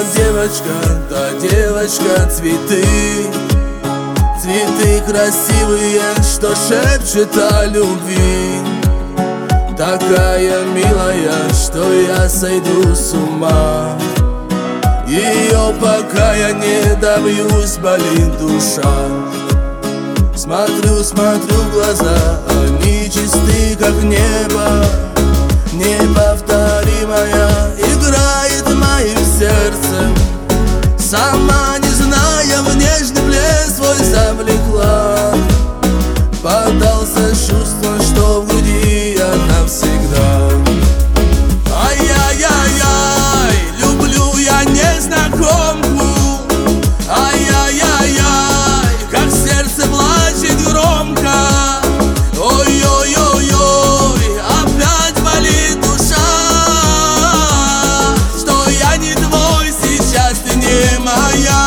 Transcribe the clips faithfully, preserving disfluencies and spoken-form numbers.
девочка, та девочка, цветы. Цветы красивые, что шепчет о любви. Такая милая, что я сойду с ума. Ее пока я не добьюсь, болит душа. Смотрю, смотрю в глаза, они чисты, как небо. Неповторимая играет моим сердцем. Сама не зная, в нежный плен свой завлекла. Поддался чувствам, что в груди я навсегда. Ай-яй-яй-яй, люблю я незнакомку. Ай-яй-яй-яй, как сердце плачет громко. Ой-ой-ой-ой, опять болит душа, что я не твой, сейчас ты не моя.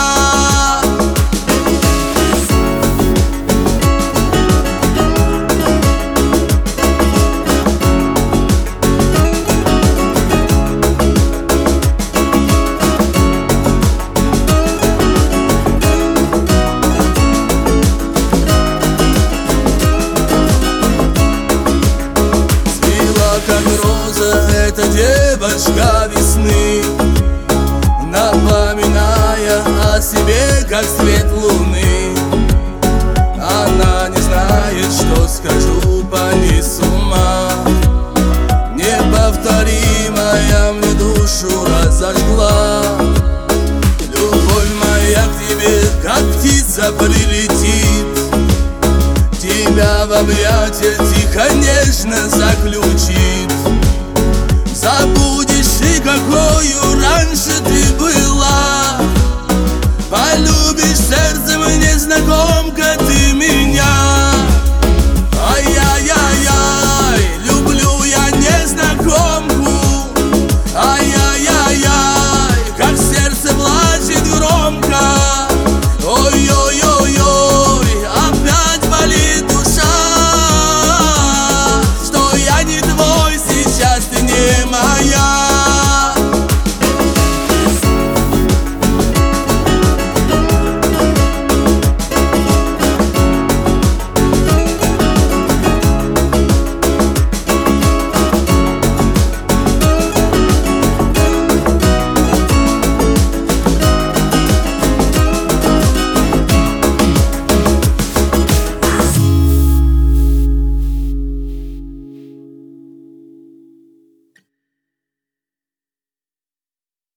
Как роза, эта девочка весны, напоминая о себе, как свет луны. Она не знает, что скажу, по ней с ума. Неповторимая мне душу разожгла. Любовь моя к тебе, как птица прилетит, тебя в объятия тихо, нежно заключит.